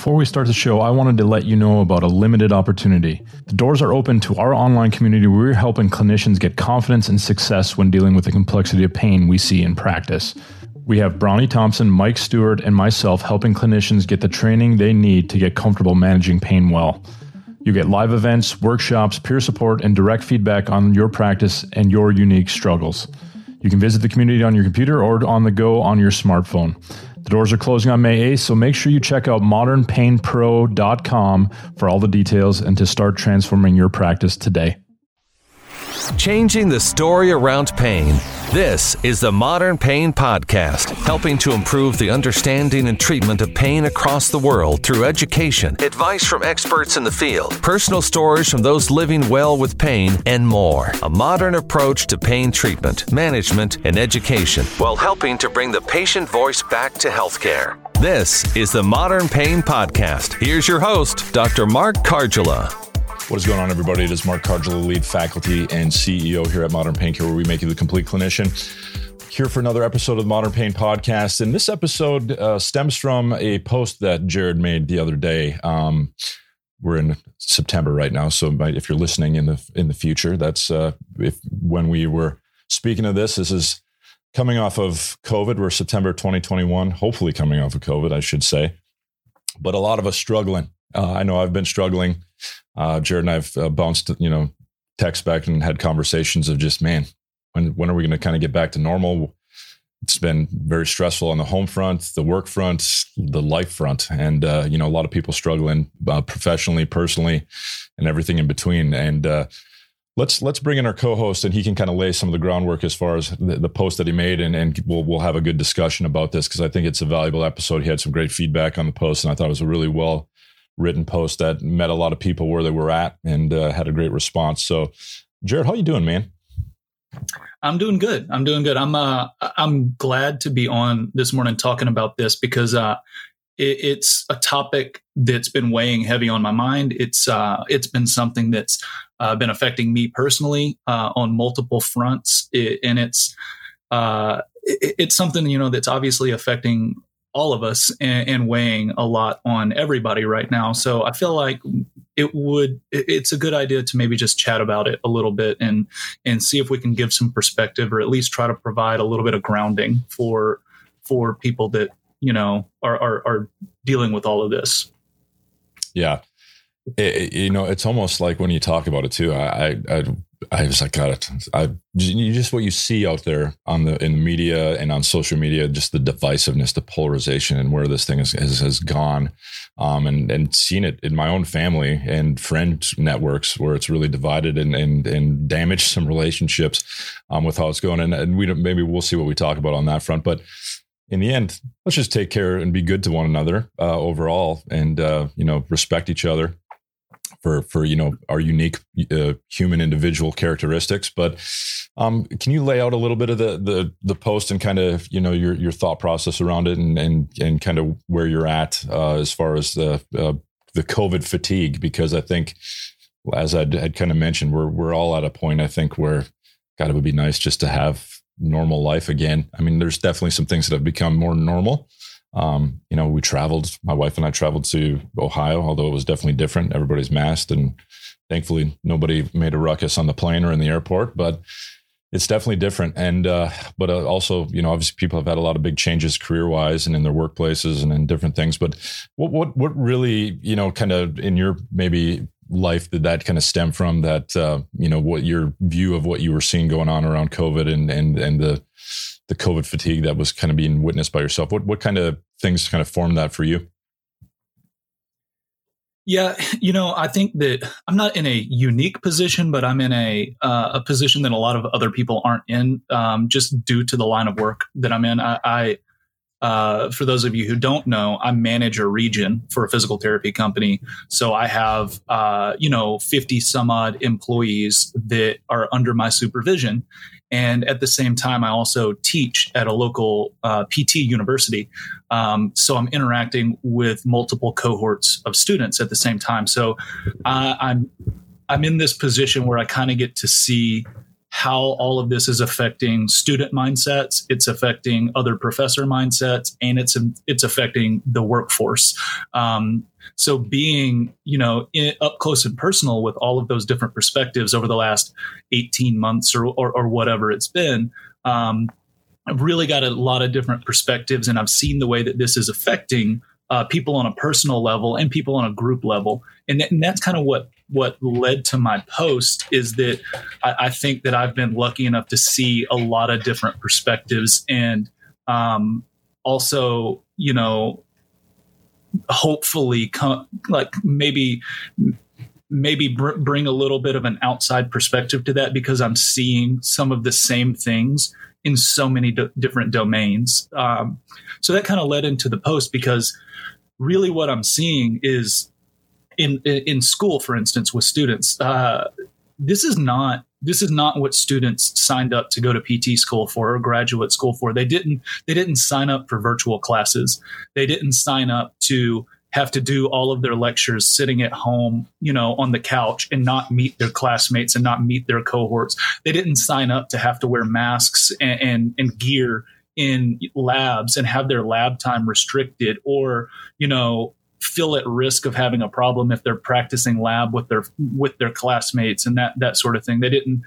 before we start the show, I wanted to let you know about a limited opportunity. The doors are open to our online community where we're helping clinicians get confidence and success when dealing with the complexity of pain we see in practice. We have Brownie Thompson, Mike Stewart, and myself helping clinicians get the training they need to get comfortable managing pain well. You get live events, workshops, peer support, and direct feedback on your practice and your unique struggles. You can visit the community on your computer or on the go on your smartphone. The doors are closing on May 8th, so make sure you check out modernpainpro.com for all the details and to start transforming your practice today. Changing the story around pain. This is the Modern Pain Podcast, helping to improve the understanding and treatment of pain across the world through education, advice from experts in the field, personal stories from those living well with pain, and more. A modern approach to pain treatment, management, and education, while helping to bring the patient voice back to healthcare. This is the Modern Pain Podcast. Here's your host, Dr. Mark Cardula. What is going on, everybody? It is Mark Cardula, lead faculty and CEO here at Modern Pain Care, where we make you the complete clinician. Here for another episode of the Modern Pain Podcast. And this episode stems from a post that Jared made the other day. We're in September right now, so if you're listening in the future, that's when we were speaking of this. This is coming off of COVID. We're September 2021, hopefully coming off of COVID, I should say. But a lot of us struggling. I know I've been struggling. Jared and I've bounced, text back and had conversations of just, man, when are we going to kind of get back to normal? It's been very stressful on the home front, the work front, the life front. And, a lot of people struggling professionally, personally, and everything in between. And let's bring in our co-host, and he can kind of lay some of the groundwork as far as the post that he made. And we'll have a good discussion about this because I think it's a valuable episode. He had some great feedback on the post, and I thought it was a really well written post that met a lot of people where they were at and had a great response. So, Jared, how you doing, man? I'm doing good. I'm glad to be on this morning talking about this because it's a topic that's been weighing heavy on my mind. It's been something that's been affecting me personally on multiple fronts, and it's something that's obviously affecting all of us and weighing a lot on everybody right now. So I feel like it's a good idea to maybe just chat about it a little bit and see if we can give some perspective, or at least try to provide a little bit of grounding for people that, are dealing with all of this. Yeah. It's almost like when you talk about it too, I was like, God, just what you see out there in the media and on social media, just the divisiveness, the polarization, and where this thing has gone, and seen it in my own family and friend networks where it's really divided and damaged some relationships with how it's going. And maybe we'll see what we talk about on that front, but in the end, let's just take care and be good to one another overall, and respect each other for our unique human individual characteristics. But can you lay out a little bit of the post and kind of your thought process around it and kind of where you're at as far as the COVID fatigue? Because I think, as I had kind of mentioned, we're all at a point, I think, where God, it would be nice just to have normal life again. I mean, there's definitely some things that have become more normal. We traveled, my wife and I traveled to Ohio, although it was definitely different. Everybody's masked, and thankfully nobody made a ruckus on the plane or in the airport, but it's definitely different. And, but also, obviously people have had a lot of big changes career wise and in their workplaces and in different things. But what really, kind of in your maybe life did that kind of stem from, that, what your view of what you were seeing going on around COVID and the COVID fatigue that was kind of being witnessed by yourself? What kind of things kind of formed that for you? Yeah, I think that I'm not in a unique position, but I'm in a position that a lot of other people aren't in, just due to the line of work that I'm in. I for those of you who don't know, I manage a region for a physical therapy company. So I have, 50 some odd employees that are under my supervision. And at the same time, I also teach at a local PT university. So I'm interacting with multiple cohorts of students at the same time. So I'm in this position where I kind of get to see how all of this is affecting student mindsets, it's affecting other professor mindsets, and it's affecting the workforce. So being, up close and personal with all of those different perspectives over the last 18 months or whatever it's been, I've really got a lot of different perspectives, and I've seen the way that this is affecting people on a personal level and people on a group level. And that's kind of what led to my post, is that I think that I've been lucky enough to see a lot of different perspectives, and also, hopefully maybe bring a little bit of an outside perspective to that, because I'm seeing some of the same things in so many different domains. So that kind of led into the post, because really what I'm seeing is in school, for instance, with students, this is not what students signed up to go to PT school for or graduate school for. They didn't sign up for virtual classes. They didn't sign up to have to do all of their lectures sitting at home, on the couch, and not meet their classmates and not meet their cohorts. They didn't sign up to have to wear masks and gear in labs and have their lab time restricted, or, feel at risk of having a problem if they're practicing lab with their classmates and that sort of thing. They didn't,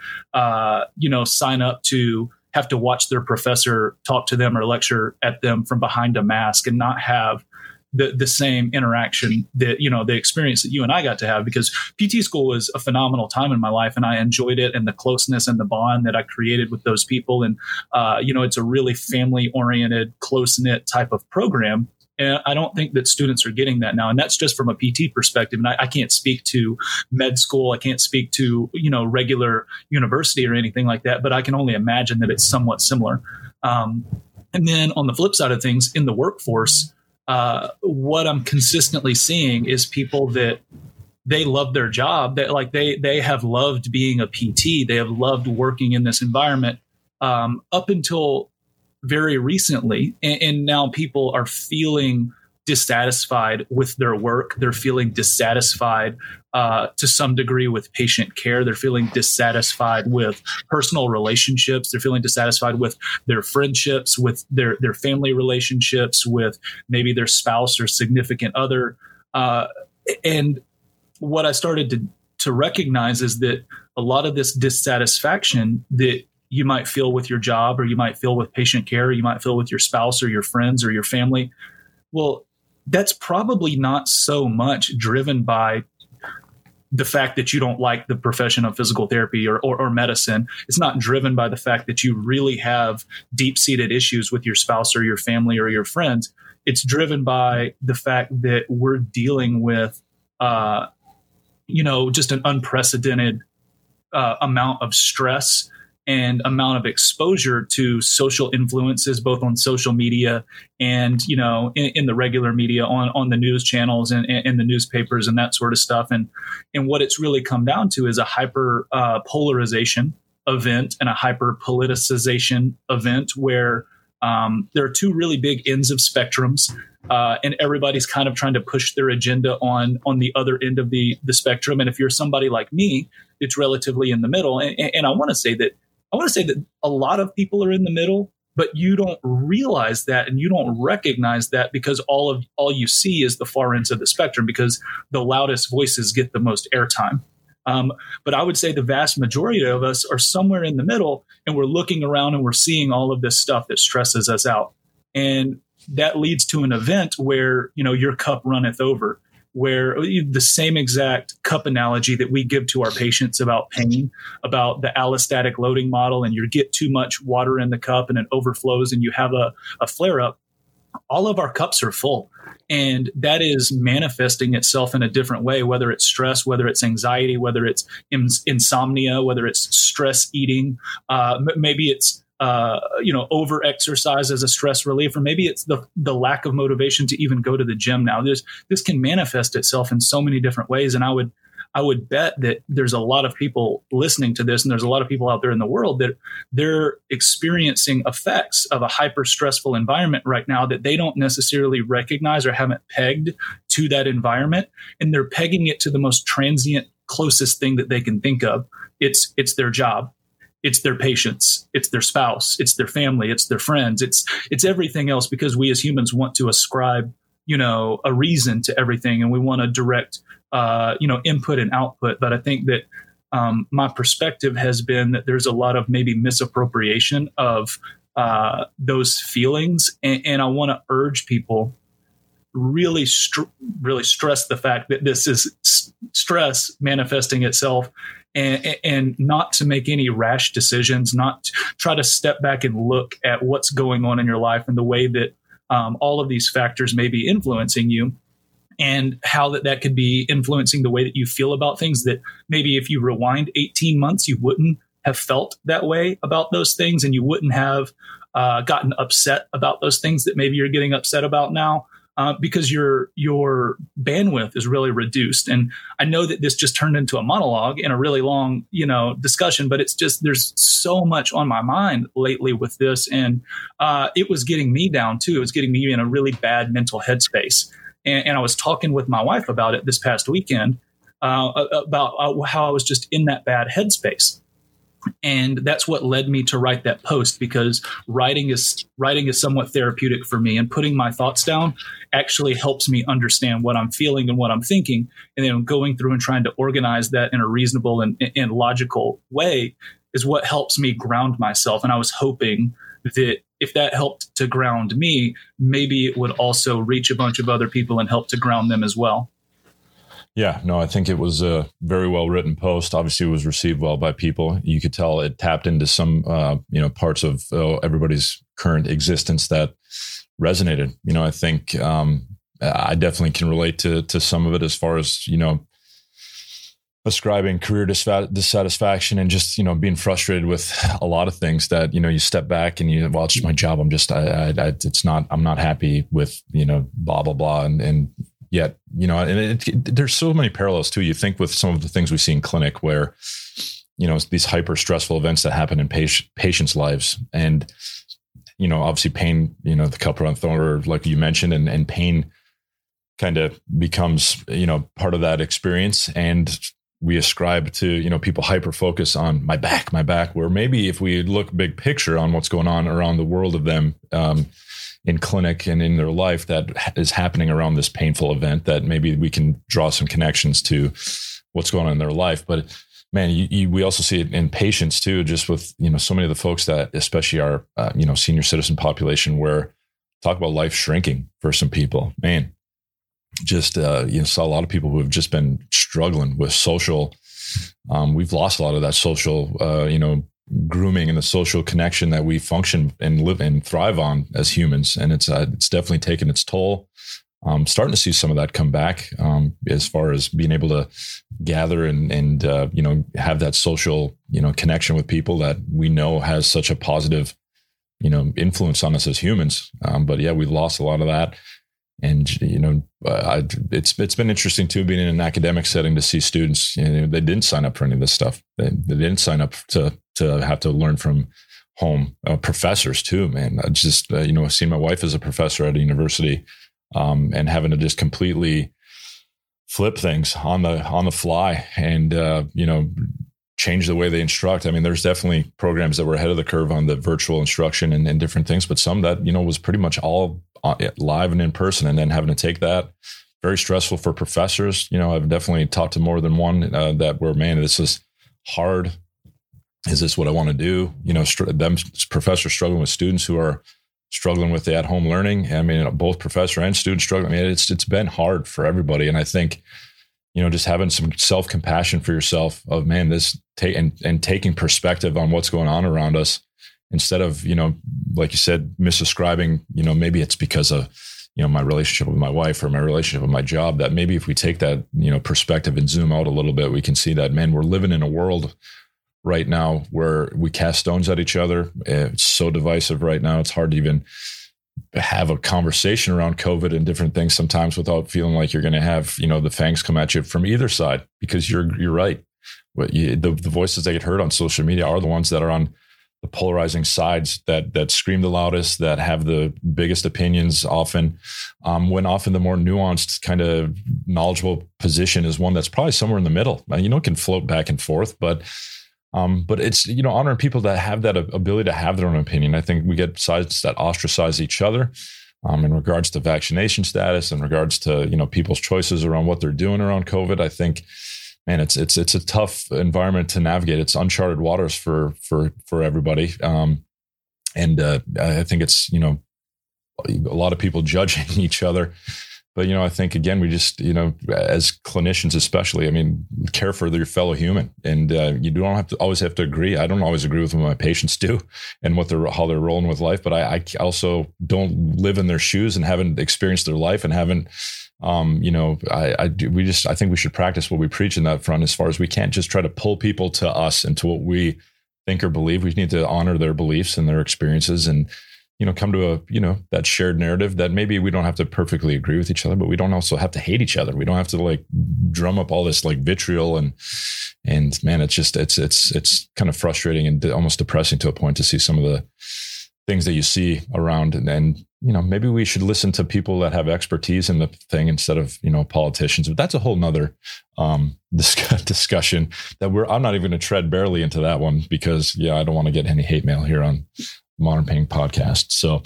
sign up to have to watch their professor talk to them or lecture at them from behind a mask and not have the same interaction that, the experience that you and I got to have, because PT school was a phenomenal time in my life, and I enjoyed it, and the closeness and the bond that I created with those people. And, it's a really family oriented, close knit type of program. And I don't think that students are getting that now. And that's just from a PT perspective. And I can't speak to med school. I can't speak to, regular university or anything like that, but I can only imagine that it's somewhat similar. And then on the flip side of things, in the workforce, what I'm consistently seeing is people that they love their job, that they have loved being a PT. They have loved working in this environment, up until very recently. And now people are feeling dissatisfied with their work. They're feeling dissatisfied to some degree with patient care. They're feeling dissatisfied with personal relationships. They're feeling dissatisfied with their friendships, with their family relationships, with maybe their spouse or significant other. And what I started to recognize is that a lot of this dissatisfaction that you might feel with your job, or you might feel with patient care, or you might feel with your spouse or your friends or your family, well, that's probably not so much driven by the fact that you don't like the profession of physical therapy or medicine. It's not driven by the fact that you really have deep-seated issues with your spouse or your family or your friends. It's driven by the fact that we're dealing with, just an unprecedented amount of stress and amount of exposure to social influences, both on social media and, in the regular media, on the news channels and the newspapers and that sort of stuff. And what it's really come down to is a hyper polarization event and a hyper politicization event, where there are two really big ends of spectrums, and everybody's kind of trying to push their agenda on the other end of the spectrum. And if you're somebody like me, it's relatively in the middle. And I want to say that a lot of people are in the middle, but you don't realize that, and you don't recognize that, because all you see is the far ends of the spectrum, because the loudest voices get the most airtime. But I would say the vast majority of us are somewhere in the middle, and we're looking around and we're seeing all of this stuff that stresses us out. And that leads to an event where, your cup runneth over, where the same exact cup analogy that we give to our patients about pain, about the allostatic loading model, and you get too much water in the cup and it overflows and you have a flare up. All of our cups are full, and that is manifesting itself in a different way, whether it's stress, whether it's anxiety, whether it's insomnia, whether it's stress eating, maybe it's over exercise as a stress relief, or maybe it's the lack of motivation to even go to the gym now. This can manifest itself in so many different ways. And I would bet that there's a lot of people listening to this, and there's a lot of people out there in the world that they're experiencing effects of a hyper stressful environment right now that they don't necessarily recognize or haven't pegged to that environment. And they're pegging it to the most transient, closest thing that they can think of. It's their job. it's their patients, it's their spouse, it's their family, it's their friends, it's everything else, because we as humans want to ascribe, a reason to everything, and we want to direct, input and output. But I think that my perspective has been that there's a lot of maybe misappropriation of those feelings, and I want to urge people really stress the fact that this is stress manifesting itself, and not to make any rash decisions, not to try to step back and look at what's going on in your life and the way that all of these factors may be influencing you, and how that could be influencing the way that you feel about things, that maybe if you rewind 18 months, you wouldn't have felt that way about those things, and you wouldn't have gotten upset about those things that maybe you're getting upset about now, because your bandwidth is really reduced. And I know that this just turned into a monologue and a really long, discussion, but it's just, there's so much on my mind lately with this. And it was getting me down too. It was getting me in a really bad mental headspace. And I was talking with my wife about it this past weekend, about how I was just in that bad headspace. And that's what led me to write that post, because writing is somewhat therapeutic for me, and putting my thoughts down actually helps me understand what I'm feeling and what I'm thinking. And then going through and trying to organize that in a reasonable and logical way is what helps me ground myself. And I was hoping that if that helped to ground me, maybe it would also reach a bunch of other people and help to ground them as well. Yeah, no, I think it was a very well written post. Obviously, it was received well by people. You could tell it tapped into some, parts of everybody's current existence that resonated. I think I definitely can relate to some of it, as far as, ascribing career dissatisfaction and just, being frustrated with a lot of things that, you step back and well, it's just my job. I'm not happy with, blah, blah, blah. And yet, there's so many parallels too. You think with some of the things we see in clinic where, these hyper stressful events that happen in patients' lives, and, obviously pain, the cup around thorn, like you mentioned, and pain kind of becomes, part of that experience. And we ascribe to, people hyper focus on my back, where maybe if we look big picture on what's going on around the world of them, in clinic and in their life that is happening around this painful event, that maybe we can draw some connections to what's going on in their life. But man, we also see it in patients too, just with, so many of the folks that, especially our, senior citizen population, where talk about life shrinking for some people, man, just, saw a lot of people who have just been struggling with social. We've lost a lot of that social, grooming and the social connection that we function and live and thrive on as humans. And it's definitely taken its toll. Starting to see some of that come back, as far as being able to gather and have that social, connection with people that we know has such a positive, influence on us as humans. But yeah, we've lost a lot of that. And, it's been interesting too, being in an academic setting, to see students, they didn't sign up for any of this stuff. They didn't sign up to have to learn from home. Professors too, man. I just, seeing my wife as a professor at a university, and having to just completely flip things on the fly and, change the way they instruct. I mean, there's definitely programs that were ahead of the curve on the virtual instruction and different things, but some that, was pretty much all live and in person, and then having to take that, very stressful for professors. I've definitely talked to more than one that were, man, this is hard. Is this what I want to do? Them professors struggling with students who are struggling with the at-home learning. I mean, both professor and student struggling. I mean, it's been hard for everybody. And I think, just having some self-compassion for yourself of, man, and taking perspective on what's going on around us, instead of, like you said, misascribing, maybe it's because of, my relationship with my wife or my relationship with my job, that maybe if we take that, perspective and zoom out a little bit, we can see that, man, we're living in a world right now where we cast stones at each other. It's so divisive right now. It's hard to even have a conversation around COVID and different things sometimes without feeling like you're going to have, the fangs come at you from either side, because you're right. The voices that get heard on social media are the ones that are on the polarizing sides, that scream the loudest, that have the biggest opinions often, when often the more nuanced kind of knowledgeable position is one that's probably somewhere in the middle. It can float back and forth, but But it's, honoring people that have that ability to have their own opinion. I think we get sides that ostracize each other in regards to vaccination status, in regards to, people's choices around what they're doing around COVID. I think, man, it's a tough environment to navigate. It's uncharted waters for everybody. And I think it's, a lot of people judging each other. But, I think, again, we just, as clinicians especially, care for your fellow human. And you don't always have to agree. I don't always agree with what my patients do and how they're rolling with life. But I also don't live in their shoes and haven't experienced their life and haven't, I think we should practice what we preach in that front as far as we can't just try to pull people to us and to what we think or believe. We need to honor their beliefs and their experiences and, come to that shared narrative that maybe we don't have to perfectly agree with each other, but we don't also have to hate each other. We don't have to drum up all this vitriol and man, it's kind of frustrating and almost depressing to a point to see some of the things that you see around. And maybe we should listen to people that have expertise in the thing instead of, politicians. But that's a whole nother discussion that I'm not even going to tread barely into that one because I don't want to get any hate mail here on Modern Pain Podcast. So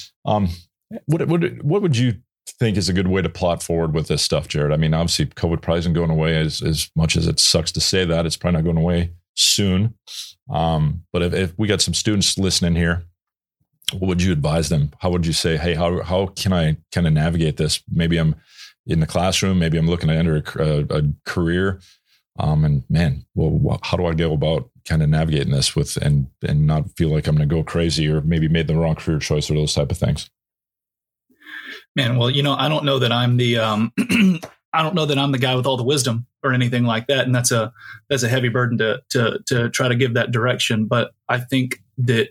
what would you think is a good way to plot forward with this stuff, Jared? Obviously COVID probably isn't going away as much as it sucks to say that. It's probably not going away soon. But if we got some students listening here, what would you advise them? How would you say, hey, how can I kind of navigate this? Maybe I'm in the classroom, maybe I'm looking to enter a career. And man, how do I go about kind of navigating this and not feel like I'm going to go crazy or maybe made the wrong career choice or those type of things? Man, well, I don't know that I'm the I don't know that I'm the guy with all the wisdom or anything like that, and that's a heavy burden to try to give that direction. But I think that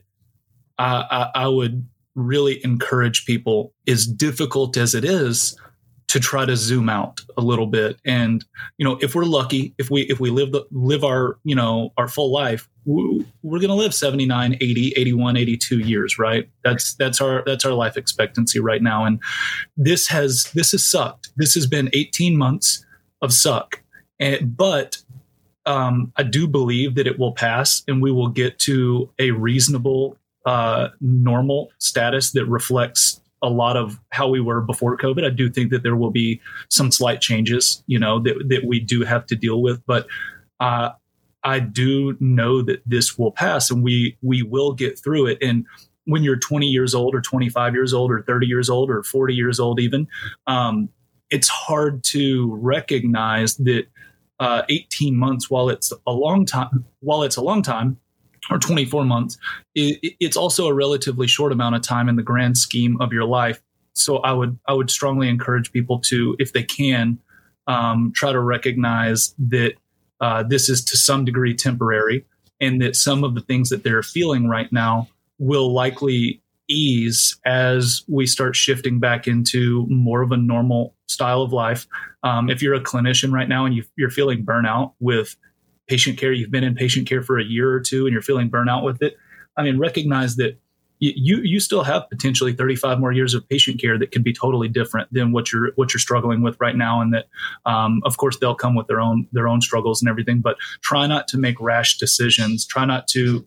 I would really encourage people, as difficult as it is, to try to zoom out a little bit. And, if we're lucky, if we live our, our full life, we're going to live 79, 80, 81, 82 years, right? That's our life expectancy right now. And this has sucked. This has been 18 months of suck. But I do believe that it will pass and we will get to a reasonable, normal status that reflects a lot of how we were before COVID. I do think that there will be some slight changes, that we do have to deal with, but I do know that this will pass and we will get through it. And when you're 20 years old or 25 years old or 30 years old or 40 years old, even, it's hard to recognize that 18 months, while it's a long time, or 24 months, it's also a relatively short amount of time in the grand scheme of your life. So I would strongly encourage people to, if they can, try to recognize that this is to some degree temporary, and that some of the things that they're feeling right now will likely ease as we start shifting back into more of a normal style of life. If you're a clinician right now and you're feeling burnout with patient care, you've been in patient care for a year or two and you're feeling burnout with it, recognize that you still have potentially 35 more years of patient care that can be totally different than what you're struggling with right now. And that, of course, they'll come with their own struggles and everything, but try not to make rash decisions. Try not to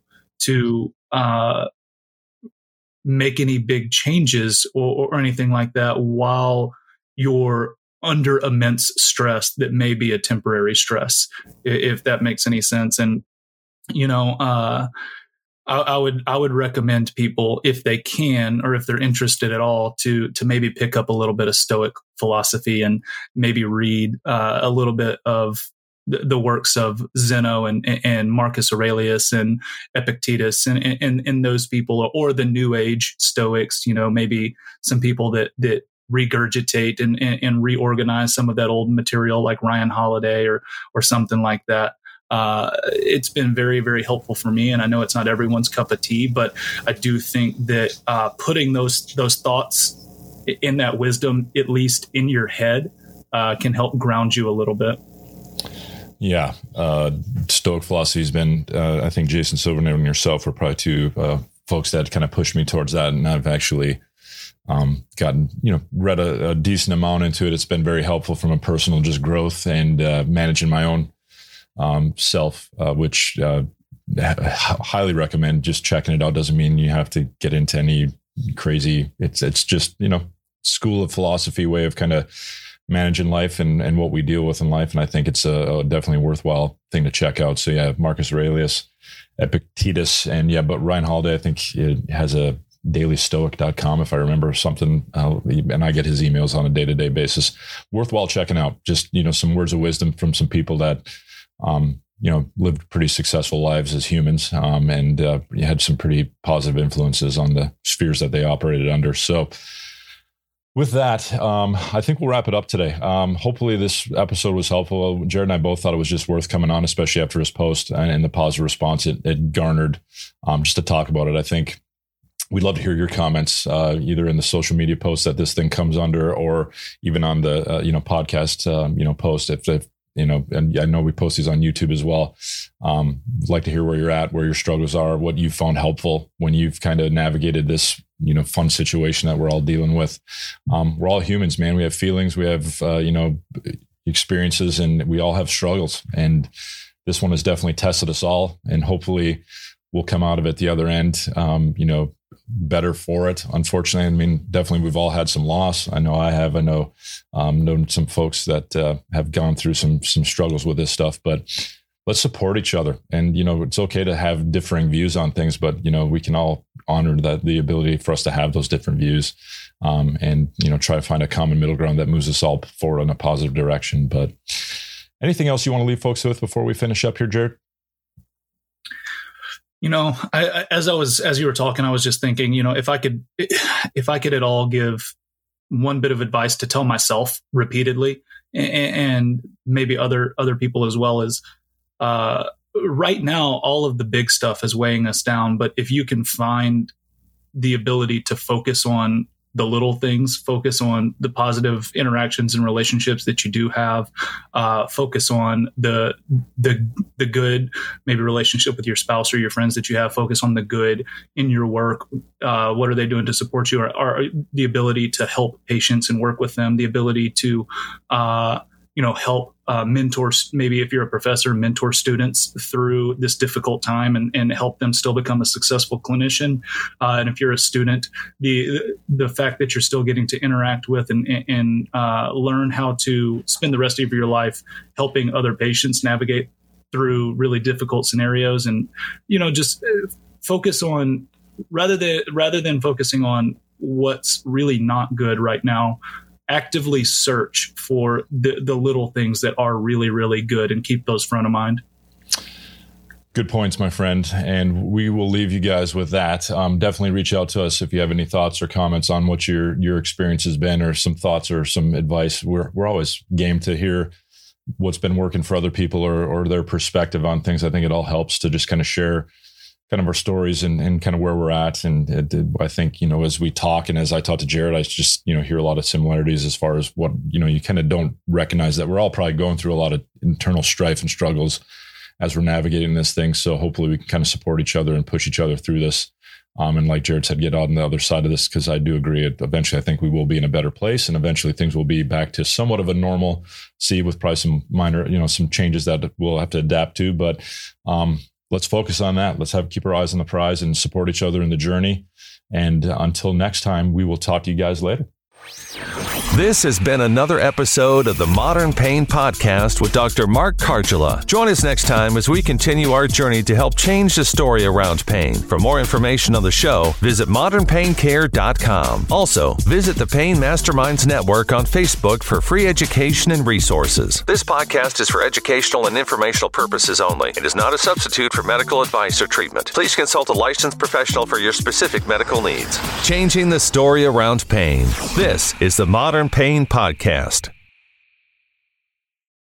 make any big changes or anything like that while you're under immense stress that may be a temporary stress, if that makes any sense. And, I would recommend people, if they can, or if they're interested at all, to maybe pick up a little bit of Stoic philosophy and maybe read a little bit of the works of Zeno and Marcus Aurelius and Epictetus and those people, or the New Age Stoics, maybe some people that regurgitate and reorganize some of that old material, like Ryan Holiday or something like that. It's been very, very helpful for me. And I know it's not everyone's cup of tea, but I do think that putting those thoughts in that wisdom, at least in your head, can help ground you a little bit. Yeah. Stoic philosophy has been, I think Jason Silvernail and yourself were probably two folks that kind of pushed me towards that. And I've actually gotten, read a decent amount into it. It's been very helpful from a personal just growth and managing my own self, which highly recommend just checking it out. Doesn't mean you have to get into any crazy. It's just, school of philosophy way of kind of managing life and what we deal with in life. And I think it's a definitely worthwhile thing to check out. So yeah, Marcus Aurelius, Epictetus, and but Ryan Holiday, I think it has a dailystoic.com, if I remember something, and I get his emails on a day-to-day basis. Worthwhile checking out. Just, some words of wisdom from some people that, lived pretty successful lives as humans, and had some pretty positive influences on the spheres that they operated under. So with that, I think we'll wrap it up today. Hopefully this episode was helpful. Jared and I both thought it was just worth coming on, especially after his post and the positive response it garnered, just to talk about it. I think we'd love to hear your comments, either in the social media posts that this thing comes under, or even on the podcast post. If and I know we post these on YouTube as well. Like to hear where you're at, where your struggles are, what you found helpful when you've kind of navigated this fun situation that we're all dealing with. We're all humans, man. We have feelings, we have experiences, and we all have struggles. And this one has definitely tested us all, and hopefully we'll come out of it the other end, better for it. Unfortunately, I mean, definitely we've all had some loss. I know I have. I know known some folks that have gone through some struggles with this stuff, but let's support each other. And, it's okay to have differing views on things, but, we can all honor the ability for us to have those different views, and, try to find a common middle ground that moves us all forward in a positive direction. But anything else you want to leave folks with before we finish up here, Jared? As you were talking, I was just thinking, if I could at all give one bit of advice to tell myself repeatedly, and maybe other people as well, is right now, all of the big stuff is weighing us down. But if you can find the ability to focus on the little things, focus on the positive interactions and relationships that you do have, focus on the good, maybe relationship with your spouse or your friends that you have, focus on the good in your work. What are they doing to support you? Or the ability to help patients and work with them, the ability to, help mentors, maybe if you're a professor, mentor students through this difficult time and help them still become a successful clinician. And if you're a student, the fact that you're still getting to interact with and learn how to spend the rest of your life helping other patients navigate through really difficult scenarios, and, just focus on, rather than focusing on what's really not good right now, actively search for the little things that are really, really good and keep those front of mind. Good points, my friend. And we will leave you guys with that. Definitely reach out to us if you have any thoughts or comments on what your experience has been, or some thoughts or some advice. We're always game to hear what's been working for other people or their perspective on things. I think it all helps to just kind of share kind of our stories and kind of where we're at. And I think, as we talk and as I talk to Jared, I just, hear a lot of similarities as far as what, you kind of don't recognize that we're all probably going through a lot of internal strife and struggles as we're navigating this thing. So hopefully we can kind of support each other and push each other through this. And like Jared said, get out on the other side of this, because I do agree. Eventually, I think we will be in a better place, and eventually things will be back to somewhat of a normal sea, with probably some minor, some changes that we'll have to adapt to. But let's focus on that. Let's keep our eyes on the prize and support each other in the journey. And until next time, we will talk to you guys later. This has been another episode of the Modern Pain Podcast with Dr. Mark Cardula. Join us next time as we continue our journey to help change the story around pain. For more information on the show, visit modernpaincare.com. Also, visit the Pain Masterminds Network on Facebook for free education and resources. This podcast is for educational and informational purposes only. It is not a substitute for medical advice or treatment. Please consult a licensed professional for your specific medical needs. Changing the story around pain. This is the Modern Pain Podcast.